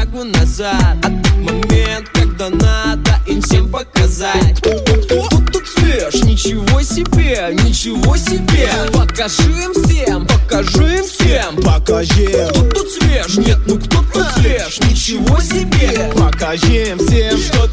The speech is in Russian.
шагу назад. А тот момент, когда надо им всем показать. Тут свеж, ничего себе, ничего себе. Покажи им всем, покажи им всем. Покажи, Кто тут свеж? Нет, ну кто тут свеж? Ничего себе. покажи им всем, Что